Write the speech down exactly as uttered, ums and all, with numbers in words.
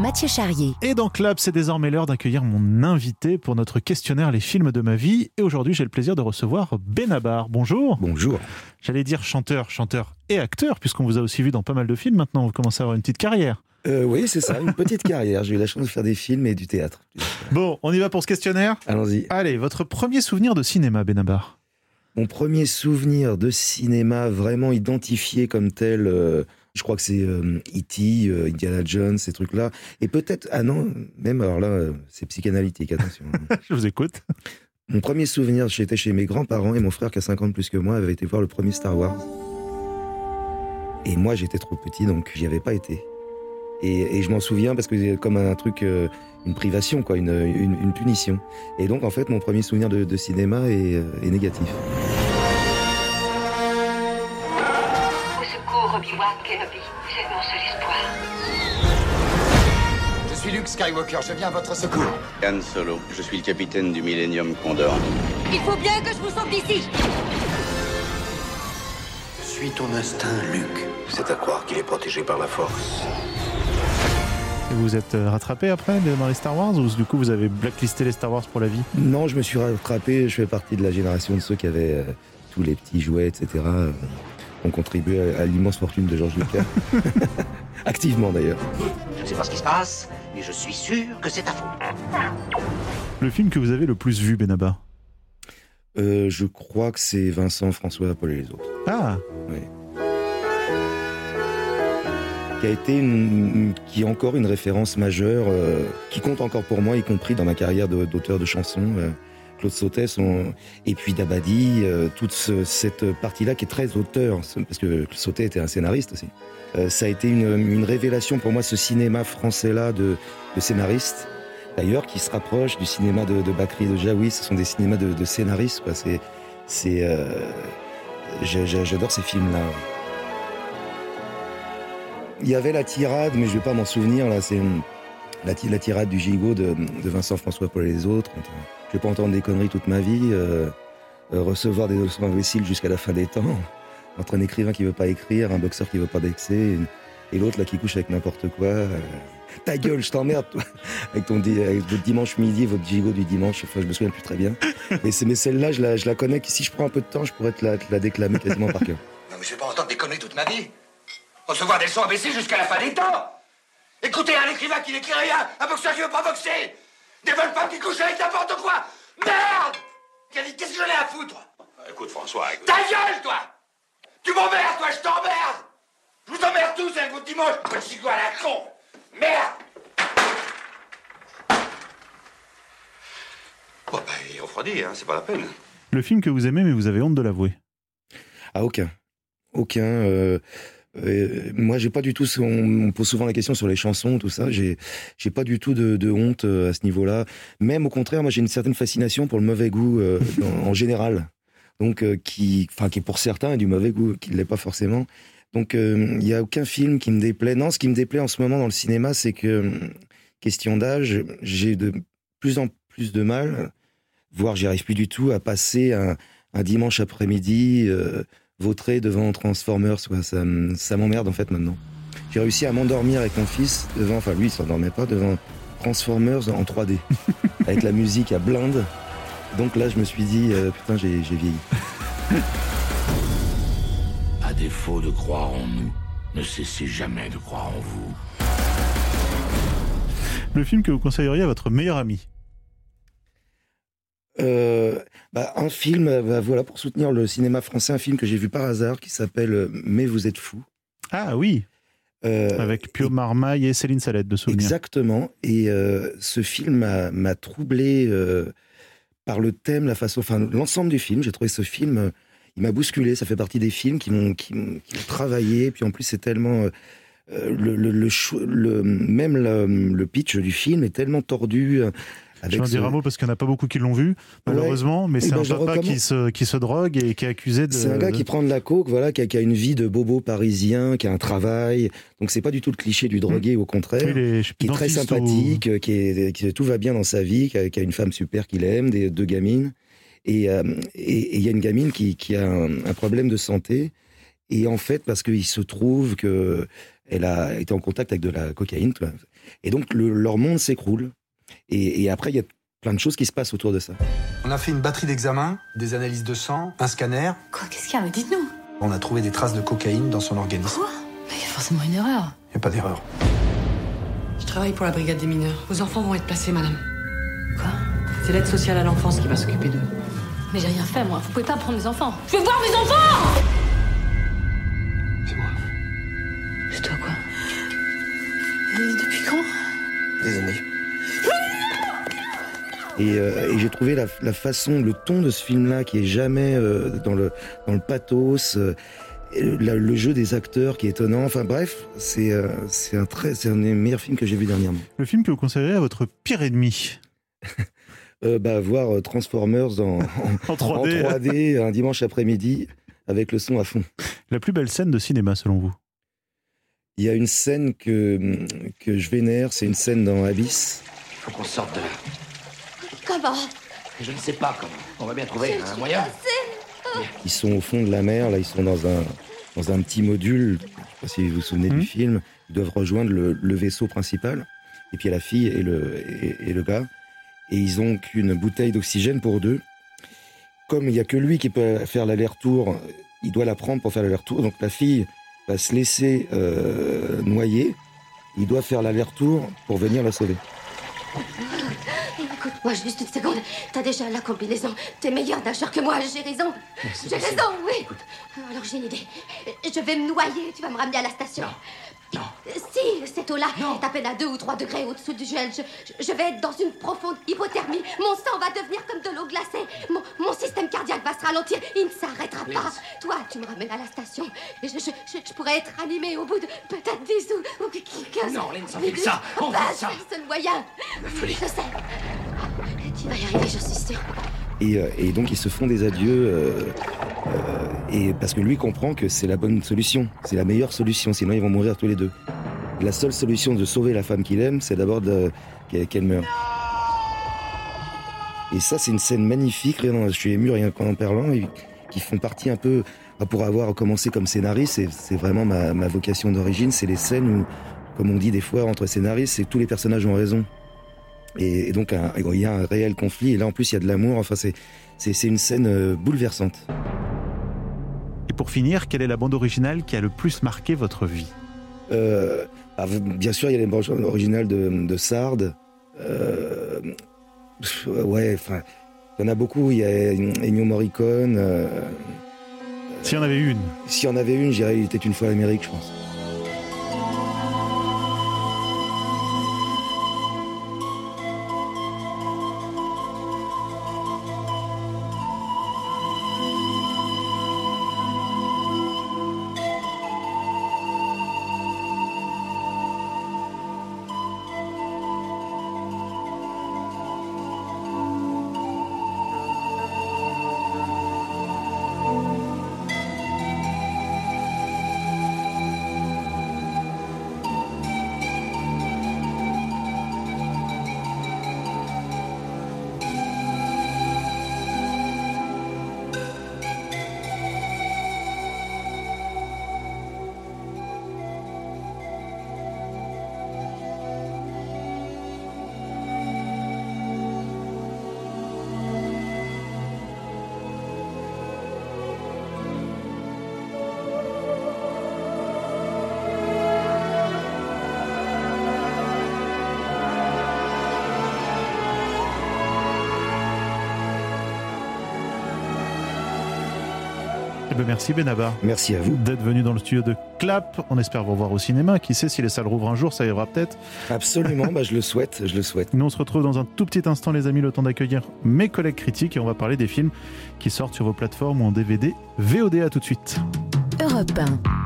Mathieu Charrier. Et dans Club, c'est désormais l'heure d'accueillir mon invité pour notre questionnaire Les films de ma vie. Et aujourd'hui, j'ai le plaisir de recevoir Benabar. Bonjour. Bonjour. J'allais dire chanteur, chanteur et acteur, puisqu'on vous a aussi vu dans pas mal de films maintenant. Vous commencez à avoir une petite carrière. Euh, oui, c'est ça, une petite carrière. J'ai eu la chance de faire des films et du théâtre. Bon, on y va pour ce questionnaire ? Allons-y. Allez, votre premier souvenir de cinéma, Benabar ? Mon premier souvenir de cinéma vraiment identifié comme tel, euh, je crois que c'est euh, E T, euh, Indiana Jones, ces trucs-là. Et peut-être, ah non, même alors là, euh, c'est psychanalytique, attention. Je vous écoute. Mon premier souvenir, j'étais chez mes grands-parents et mon frère qui a cinquante plus que moi avait été voir le premier Star Wars. Et moi, j'étais trop petit, donc j'y avais pas été. Et, et je m'en souviens parce que c'est comme un truc, euh, une privation, quoi, une, une, une punition. Et donc, en fait, mon premier souvenir de, de cinéma est, euh, est négatif. Au secours, Obi-Wan Kenobi. Vous êtes mon seul espoir. Je suis Luke Skywalker, je viens à votre secours. Han Solo, je suis le capitaine du Millennium Condor. Il faut bien que je vous sauve d'ici. Suis ton instinct, Luke. C'est à croire qu'il est protégé par la Force. Et vous êtes rattrapé après dans les Star Wars, ou du coup vous avez blacklisté les Star Wars pour la vie ? Non, je me suis rattrapé, je fais partie de la génération de ceux qui avaient euh, tous les petits jouets, et cetera. Euh, ont contribué à, à l'immense fortune de George Lucas. Activement d'ailleurs. Je ne sais pas ce qui se passe, mais je suis sûr que c'est ta faute. Le film que vous avez le plus vu, Benabar ? Euh, je crois que c'est Vincent, François, Paul et les autres. Ah Oui. Qui a été une, qui est encore une référence majeure, euh, qui compte encore pour moi, y compris dans ma carrière de, d'auteur de chansons. Euh, Claude Sautet, son, et puis Dabadi, euh, toute ce, cette partie-là qui est très auteur, parce que Claude Sautet était un scénariste aussi. Euh, ça a été une, une révélation pour moi, ce cinéma français-là de, de scénaristes, d'ailleurs, qui se rapproche du cinéma de, de Bakri et de Jaoui. Ce sont des cinémas de, de scénaristes, quoi. C'est, c'est, euh, j'adore ces films-là. Il y avait la tirade, mais je vais pas m'en souvenir, là, c'est la, la tirade du gigot de, de Vincent, François, Paul et les autres. Je vais pas entendre des conneries toute ma vie, euh, euh, recevoir des leçons imbéciles jusqu'à la fin des temps, entre un écrivain qui veut pas écrire, un boxeur qui veut pas boxer, et l'autre là qui couche avec n'importe quoi. Euh, ta gueule, je t'emmerde, toi, avec ton avec votre dimanche midi, votre gigot du dimanche. Enfin, je me souviens plus très bien. Mais, c'est, mais celle-là, je la, je la connais. Si je prends un peu de temps, je pourrais te la, te la déclamer quasiment par cœur. Non, mais je vais pas entendre des conneries toute ma vie. Recevoir des leçons imbéciles jusqu'à la fin des temps. Écoutez un écrivain qui n'écrit rien, un boxeur qui veut pas boxer, des bonnes femmes qui couchent avec n'importe quoi. Merde! Qu'est-ce que j'en ai à foutre? Écoute François, écoute. Ta gueule, toi! Tu m'emmerdes, toi, je t'emmerde! Je vous emmerde tous avec votre dimanche, petit gars à la con! Merde! Bon, bah, il refroidit, hein, c'est pas la peine. Le film que vous aimez, mais vous avez honte de l'avouer ? Ah, aucun. Aucun. Euh, euh, moi, j'ai pas du tout. On, on pose souvent la question sur les chansons, tout ça. J'ai, j'ai pas du tout de, de honte à ce niveau-là. Même au contraire, moi, j'ai une certaine fascination pour le mauvais goût euh, en, en général. Donc, euh, qui, enfin, qui pour certains est du mauvais goût, qui ne l'est pas forcément. Donc, il euh, y a aucun film qui me déplaît. Non, ce qui me déplaît en ce moment dans le cinéma, c'est que, question d'âge, j'ai de plus en plus de mal, voire j'y arrive plus du tout, à passer un, un dimanche après-midi. Euh, vautrer devant Transformers, quoi. Ça, ça m'emmerde en fait maintenant. J'ai réussi à m'endormir avec mon fils devant, enfin lui il s'endormait pas, devant Transformers en trois D, avec la musique à blinde. Donc là je me suis dit, euh, putain j'ai, j'ai vieilli. À défaut de croire en nous, ne cessez jamais de croire en vous. Le film que vous conseilleriez à votre meilleur ami ? Euh, bah, un film, bah, voilà, pour soutenir le cinéma français, un film que j'ai vu par hasard qui s'appelle Mais vous êtes fous. Ah oui, euh, avec Pio et... Marmaille et Céline Salette de souvenir. Exactement, et euh, ce film m'a, m'a troublé euh, par le thème, la façon, enfin l'ensemble du film. J'ai trouvé ce film, euh, il m'a bousculé. Ça fait partie des films qui m'ont, qui m'ont, qui m'ont travaillé. Puis en plus, c'est tellement euh, le, le, le, le, même le, le pitch du film est tellement tordu. Je vais en dire ce... un mot parce qu'il n'y en a pas beaucoup qui l'ont vu, malheureusement, ouais. mais et c'est ben un papa recommande... qui, se, qui se drogue et qui est accusé de... C'est un gars qui prend de la coke, voilà, qui a, qui a une vie de bobo parisien, qui a un travail, donc c'est pas du tout le cliché du drogué, mmh. au contraire, est, qui est très sympathique, ou... qui, est, qui tout va bien dans sa vie, qui a, qui a une femme super qu'il aime, des, deux gamines, et il euh, et, et y a une gamine qui, qui a un, un problème de santé, et en fait, parce qu'il se trouve que elle a été en contact avec de la cocaïne. Tout ça. Et donc, le, leur monde s'écroule. Et, et après, il y a plein de choses qui se passent autour de ça. On a fait une batterie d'examens, des analyses de sang, un scanner. Quoi, qu'est-ce qu'il y a? Mais dites-nous. On a trouvé des traces de cocaïne dans son organisme. Quoi? Mais il y a forcément une erreur. Il n'y a pas d'erreur. Je travaille pour la brigade des mineurs. Vos enfants vont être placés, madame. Quoi? C'est l'aide sociale à l'enfance qui va s'occuper d'eux. Mais j'ai rien fait, moi. Vous pouvez pas prendre mes enfants. Je veux voir mes enfants! C'est moi. C'est toi, quoi? Et depuis quand? Des années. Et, euh, et j'ai trouvé la, la façon, le ton de ce film-là qui est jamais euh, dans le dans le pathos, euh, la, le jeu des acteurs qui est étonnant. Enfin bref, c'est euh, c'est un très c'est un des meilleurs films que j'ai vu dernièrement. Le film que vous conseillerez à votre pire ennemi? euh, bah voir Transformers en, en, en trois D. en trois D un dimanche après-midi avec le son à fond. La plus belle scène de cinéma selon vous? Il y a une scène que que je vénère, c'est une scène dans Abyss. Faut qu'on sorte de là. Comment? Je ne sais pas comment. On va bien trouver un moyen. Ils sont au fond de la mer, là ils sont dans un dans un petit module. Je sais pas si vous vous souvenez mmh. du film. Ils doivent rejoindre le, le vaisseau principal. Et puis il y a la fille et le et, et le gars. Et ils ont qu'une bouteille d'oxygène pour deux. Comme il n'y a que lui qui peut faire l'aller-retour, il doit la prendre pour faire l'aller-retour. Donc la fille va se laisser euh, noyer. Il doit faire l'aller-retour pour venir la sauver. Écoute-moi juste une seconde. T'as déjà la combinaison. T'es meilleur nageur que moi, j'ai raison. Merci, j'ai merci. raison, oui. Écoute. Alors j'ai une idée. Je vais me noyer, tu vas me ramener à la station. Non. Non. Si, cette eau-là est à peine à deux ou trois degrés au-dessous du gel. Je, je vais être dans une profonde hypothermie. Mon sang va devenir comme de l'eau glacée. Mon, mon système cardiaque va se ralentir. Il ne s'arrêtera pas. Toi, tu me ramènes à la station. Et je, je, je, je pourrais être animée au bout de peut-être dix ou, ou quinze Non, Lynn, on fait ça. On bah, fait ça. C'est le seul moyen. La folie. Je sais. Tu vas y arriver, je suis sûre. Et, euh, et donc ils se font des adieux euh, euh, et parce que lui comprend que c'est la bonne solution, c'est la meilleure solution, sinon ils vont mourir tous les deux. La seule solution de sauver la femme qu'il aime, c'est d'abord de, qu'elle meure. Et ça, c'est une scène magnifique, je suis ému rien qu'en en parlant, et qui font partie un peu, pour avoir commencé comme scénariste, c'est, c'est vraiment ma, ma vocation d'origine, c'est les scènes où, comme on dit des fois entre scénaristes, c'est tous les personnages ont raison. Et, et donc, un, il y a un réel conflit. Et là, en plus, il y a de l'amour. Enfin, c'est, c'est, c'est une scène euh, bouleversante. Et pour finir, quelle est la bande originale qui a le plus marqué votre vie? euh, ah, Bien sûr, il y a les bandes originales de, de Sard. Euh, ouais, enfin, il y en a beaucoup. Il y a Ennio Morricone. Euh, S'il y en avait une. S'il y en avait une, je dirais Il était une fois l'Amérique, je pense. Eh ben merci Benabar. Merci à vous. D'être venu dans le studio de Clap. On espère vous revoir au cinéma. Qui sait si les salles rouvrent un jour, ça arrivera peut-être. Absolument, bah je le souhaite, je le souhaite. Nous on se retrouve dans un tout petit instant les amis, le temps d'accueillir mes collègues critiques et on va parler des films qui sortent sur vos plateformes ou en D V D, V O D. À tout de suite. Europe un.